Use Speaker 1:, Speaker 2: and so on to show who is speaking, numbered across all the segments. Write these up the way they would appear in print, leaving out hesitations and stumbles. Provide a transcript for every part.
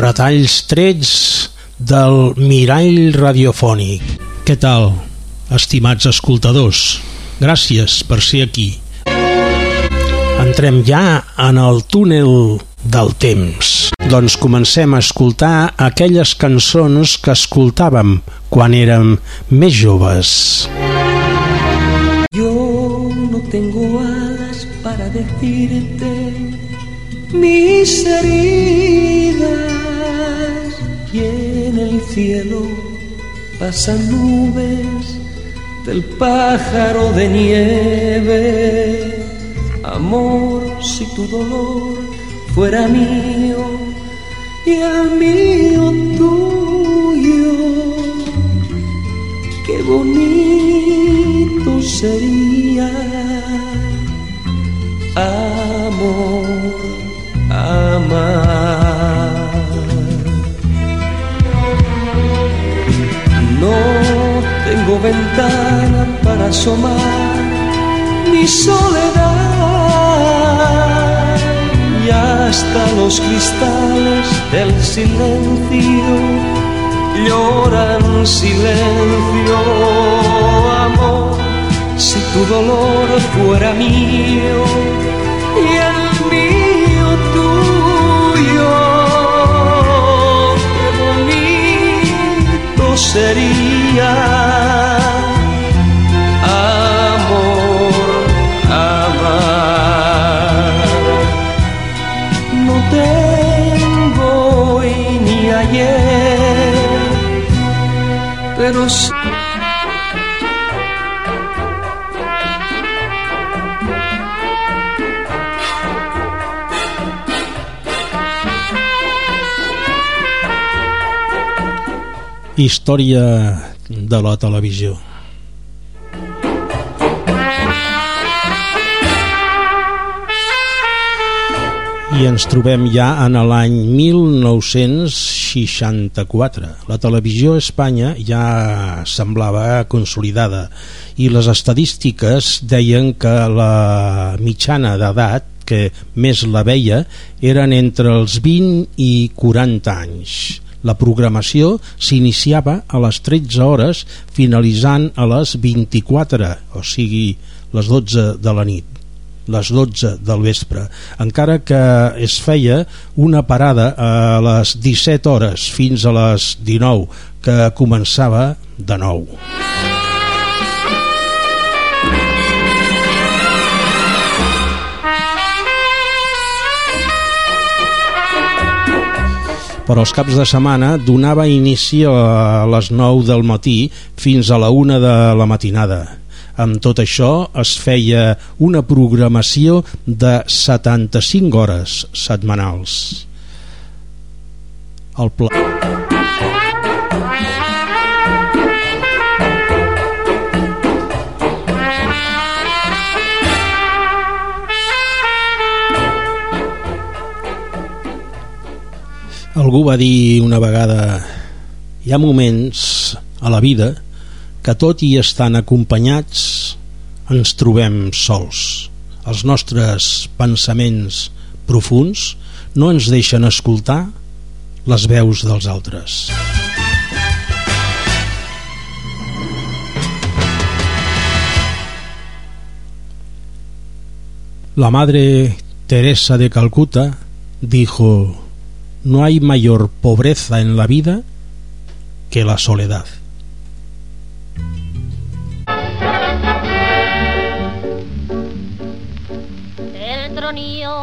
Speaker 1: retalls trets del mirall radiofònic. Què tal, estimats escoltadors? Gràcies per ser aquí. Entrem ja en el túnel del temps. Doncs comencem a escoltar aquelles cançons que escoltàvem quan érem més joves.
Speaker 2: Yo no tengo alas para decirte mis heridas y en el cielo pasan nubes del pájaro de nieve. Amor, si tu dolor fuera mío y el mío tuyo, qué bonito sería. Amor, amar. No tengo ventana para asomar mi soledad y hasta los cristales del silencio lloran silencio. Amor, si tu dolor fuera mío y el mío tuyo, qué bonito sería. Amor, amar. No tengo hoy ni ayer, pero sí.
Speaker 1: Història de la televisió. I ens trobem ja en l'any 1964. La televisió a Espanya ja semblava consolidada i les estadístiques deien que la mitjana d'edat que més la veia eren entre els 20 i 40 anys. La programació s'iniciava a les 13 hores finalitzant a les 24, o sigui, les 12 de la nit, les 12 del vespre, encara que es feia una parada a les 17 hores fins a les 19, que començava de nou. Però els caps de setmana donava inici a les 9 del matí fins a la 1 de la matinada. Amb tot això es feia una programació de 75 hores setmanals. El pla... Algú va dir una vegada: hi ha moments a la vida que tot i estant acompanyats ens trobem sols. Els nostres pensaments profuns no ens deixen escoltar les veus dels altres. La Madre Teresa de Calcuta dijo: no hay mayor pobreza en la vida que la soledad.
Speaker 3: El tronío,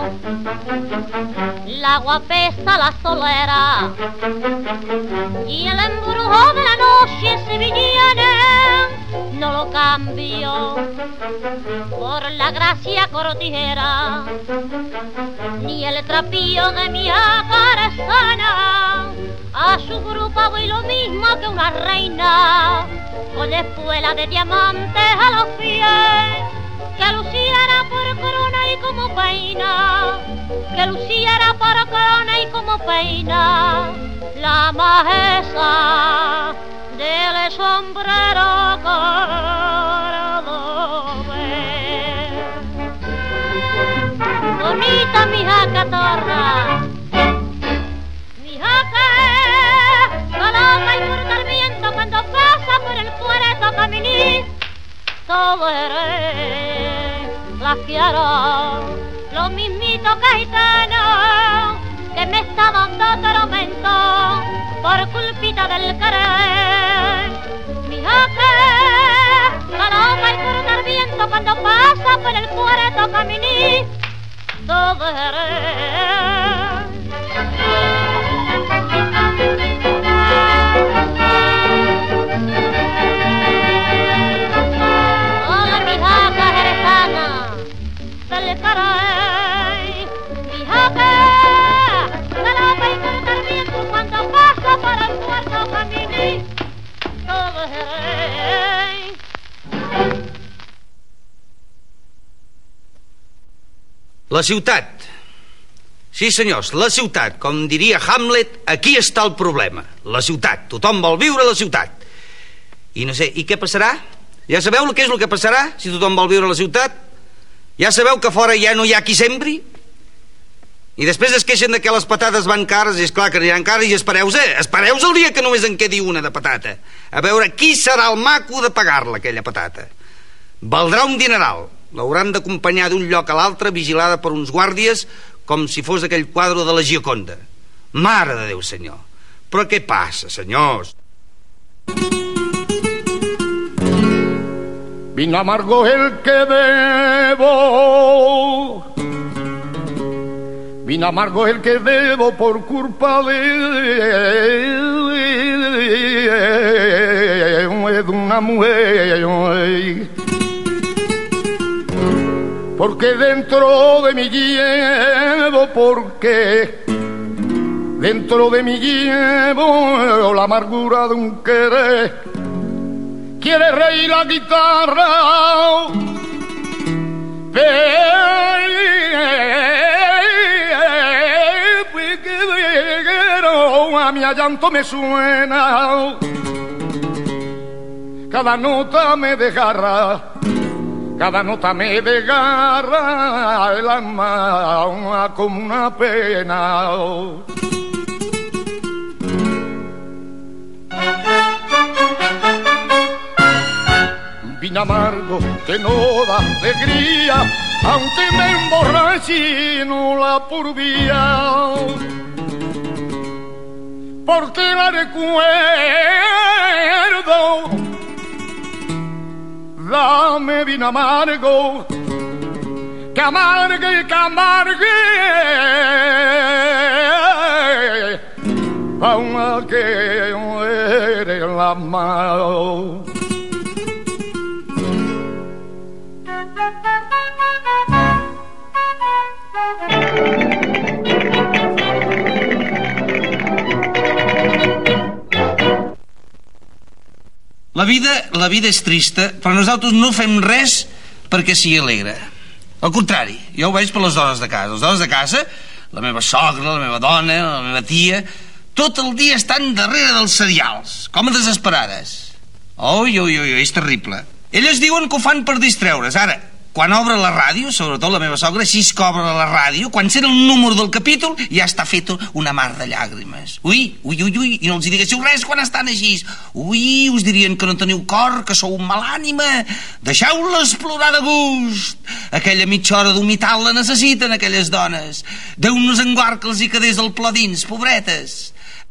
Speaker 3: la guapesa, la solera y el embrujo de la noche sevillana no lo cambio por la gracia cortijera ni el trapío de mi aparezana. A su grupo voy lo mismo que una reina, con espuela de diamantes a los pies, que luciera por corona y como peina, que luciera por corona y como peina, la majestad del sombrero cordobés. Bonita mi jaca torna, mi jaca todo eres la fiera, lo mismito que gitano que me está dando tormento por culpita del querer. Mija que paloma y corona el viento cuando pasa por el puerto caminito todo eres. Hola mija que jerezana del caray, mija que paloma y corona el viento cuando pasa por el puerto caminito todo eres.
Speaker 4: La ciutat. Sí, senyors, la ciutat. Com diria Hamlet, aquí està el problema. La ciutat. Tothom vol viure a la ciutat. I no sé, i què passarà? Ja sabeu què és el que passarà si tothom vol viure a la ciutat? Ja sabeu que fora ja no hi ha qui sembri? I després es queixen de que les patates van cares, i és clar que aniran cares, i espereu-se el dia que només en quedi una de patata. A veure qui serà el maco de pagar-la, aquella patata. Valdrà un dineral. L'hauran d'acompanyar d'un lloc a l'altre vigilada per uns guàrdies com si fos aquell quadre de la Gioconda. Mare de Déu, senyor. Però què passa, senyors?
Speaker 5: Vino amargo el que debo, vino amargo el que debo por culpa de una mujer. Porque dentro de mí llevo, porque dentro de mí llevo la amargura de un querer. Quiere reír la guitarra, pero a mi llanto me suena, cada nota me desgarra. Cada nota me desgarra el alma como una pena. Vino amargo que no da alegría, aunque me emborrache y no la purvía. Porque la recuerdo. Dame vino amargo, que amargue, que amargue, aunque que muere la mano.
Speaker 4: La vida és trista, però nosaltres no fem res perquè sigui alegre. Al contrari, jo ho veig per les dones de casa. Les dones de casa, la meva sogra, la meva dona, la meva tia, tot el dia estan darrere dels cereals, com a desesperades. Ui, és terrible. Elles diuen que ho fan per distreure's. Ara, quan obre la ràdio, sobretot la meva sogra, així que obre la ràdio, quan sent el número del capítol, ja està feta una mar de llàgrimes. Ui, i no els diguéssiu res quan estan així. Ui, us dirien que no teniu cor, que sou un mal ànima. Deixeu-les plorar de gust. Aquella mitja hora d'humitat la necessiten, aquelles dones. Déu nos en guard que els hi quedés el plor dins, pobretes.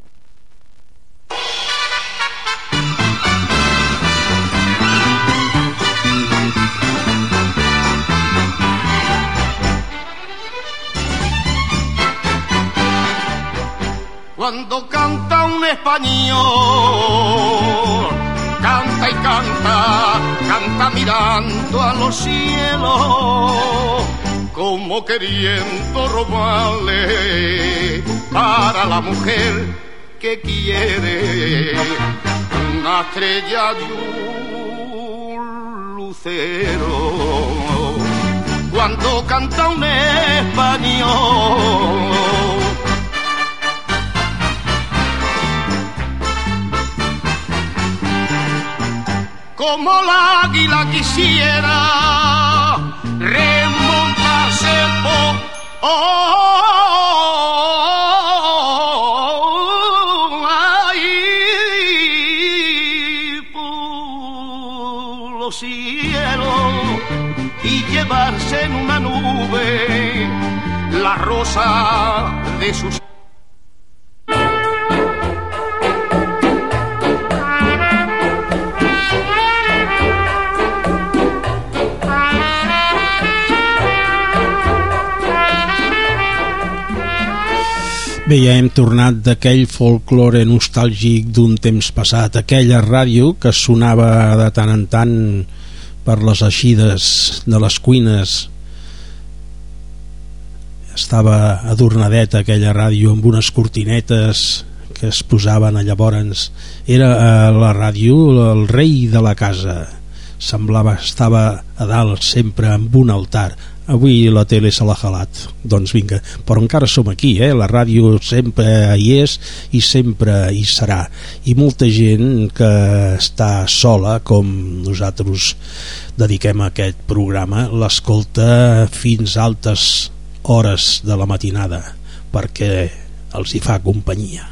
Speaker 5: Cuando canta un español, canta y canta, canta mirando a los cielos, como queriendo robarle para la mujer que quiere una estrella y un lucero. Cuando canta un español, como la águila quisiera remontarse por
Speaker 2: los cielos y llevarse en una nube la rosa de sus...
Speaker 1: Bé, ja hem tornat d'aquell folklore nostàlgic d'un temps passat, aquella ràdio que sonava de tant en tant per les eixides de les cuines. Estava adornadeta aquella ràdio amb unes cortinetes que es posaven llavors. Era la ràdio el rei de la casa, semblava estava a dalt sempre amb un altar. Avui la tele se l'ha jalat, doncs vinga, però encara som aquí, la ràdio sempre hi és i sempre hi serà, i molta gent que està sola, com nosaltres dediquem a aquest programa, l'escolta fins a altes hores de la matinada perquè els hi fa companyia.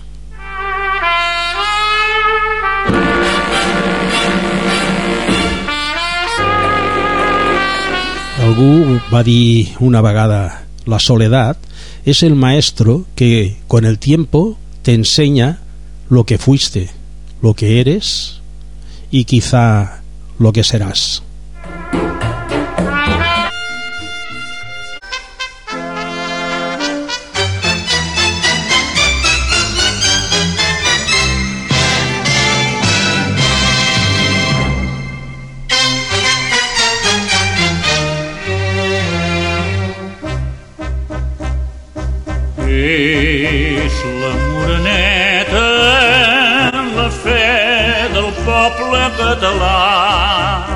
Speaker 1: Algú va dir una vegada: la soledad es el maestro que con el tiempo te enseña lo que fuiste, lo que eres y quizá lo que serás.
Speaker 6: És la moreneta, la fe del poble català,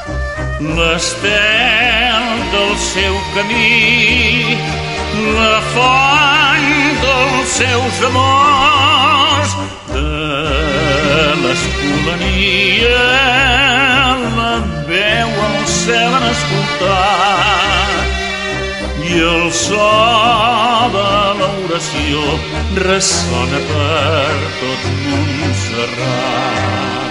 Speaker 6: l'estel del seu camí, la font dels seus amors, de l'escolania, la veu al cel en escoltar, i el so de l'oració ressona per tot Montserrat.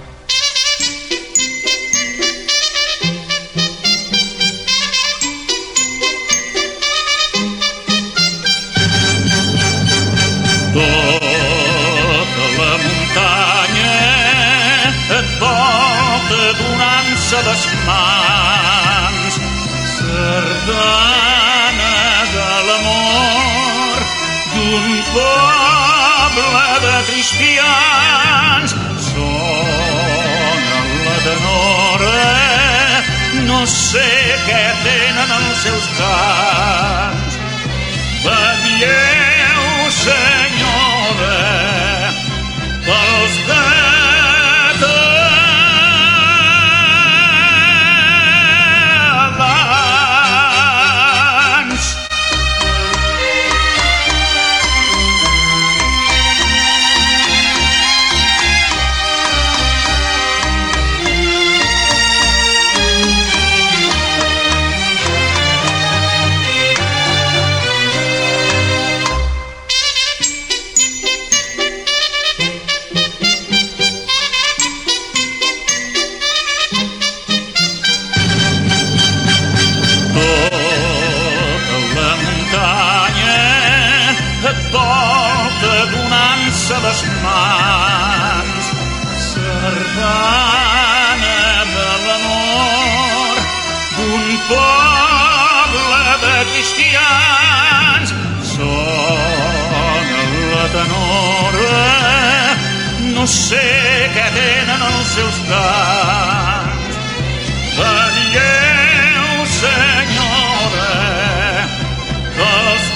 Speaker 6: Tota la muntanya et volta donant-se les mans, sardana de l'amor d'un poble de cristians. Sona la tenora, no sé què tenen els seus cants. Vetlleu, senyora, pels les mans, sardana de l'amor d'un poble de cristians. Sona la tenora, no sé què tenen els seus cants. Vetlleu, senyora, els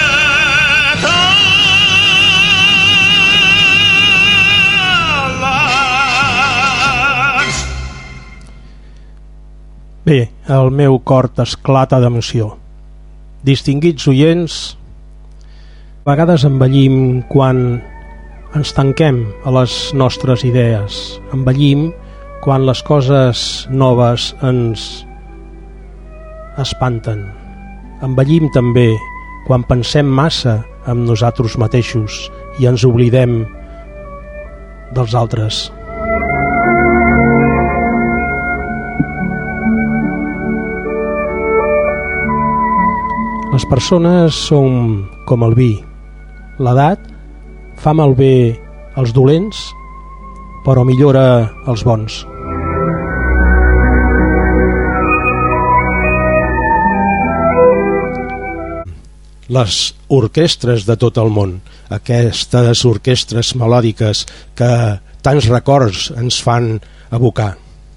Speaker 1: Bé, el meu cor esclata d'emoció. Distinguits oients, a vegades envellim quan ens tanquem a les nostres idees, envellim quan les coses noves ens espanten, envellim també quan pensem massa en nosaltres mateixos i ens oblidem dels altres. Les persones són com el vi. L'edat fa malbé els dolents, però millora els bons. Les orquestres de tot el món, aquestes orquestres melòdiques que tants records ens fan evocar.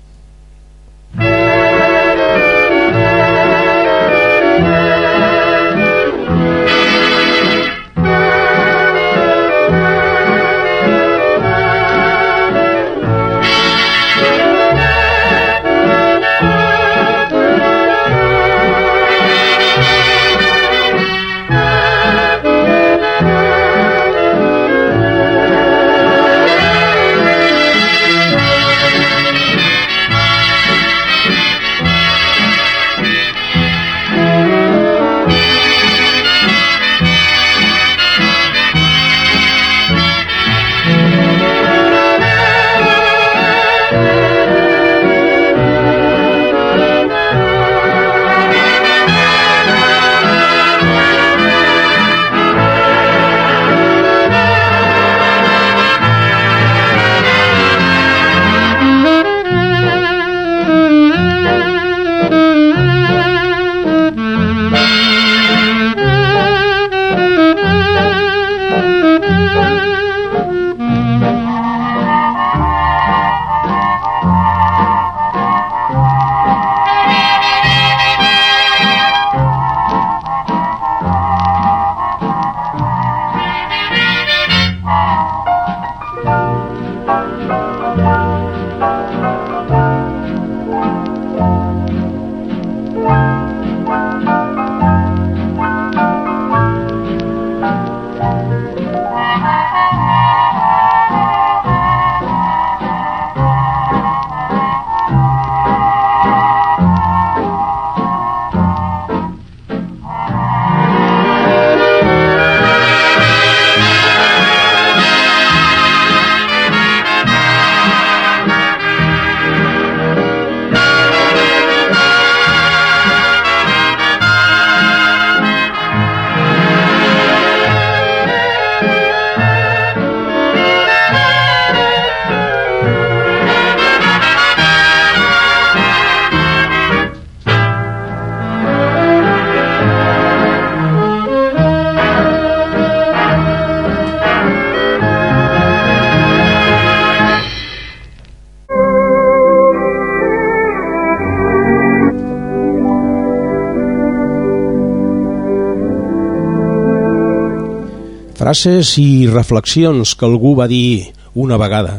Speaker 1: Frases i reflexions que algú va dir una vegada.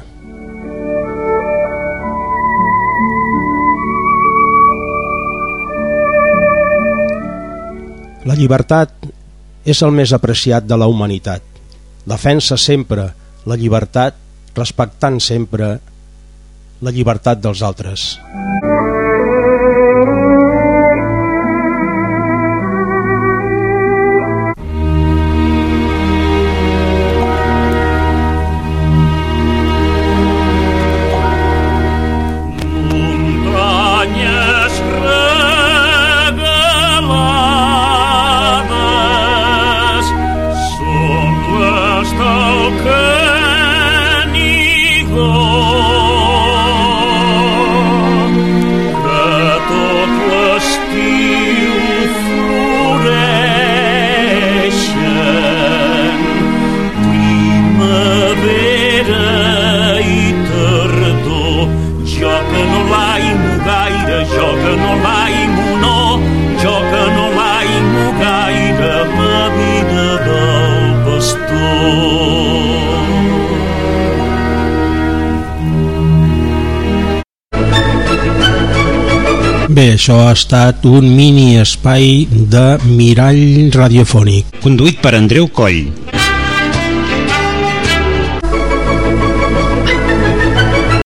Speaker 1: La llibertat és el més apreciat de la humanitat. Defensa sempre la llibertat, respectant sempre la llibertat dels altres. Bé, això ha estat un mini espai de Mirall Radiofònic.
Speaker 7: Conduït per Andreu Coll.